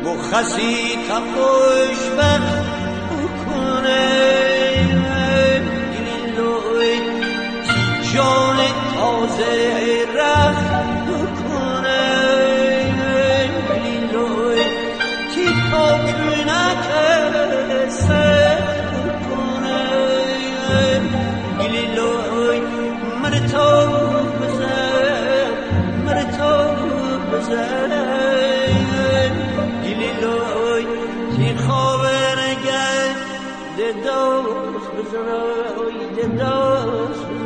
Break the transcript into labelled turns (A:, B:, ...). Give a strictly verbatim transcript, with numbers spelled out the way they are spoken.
A: خسی تپوش بر بکنه گلیلوی جان تازه رخ بکنه گلیلوی کی پاکنک سخ بکنه گلیلوی مرتو بزن مرتو بزن خبر گرد دوست بزرگ دوست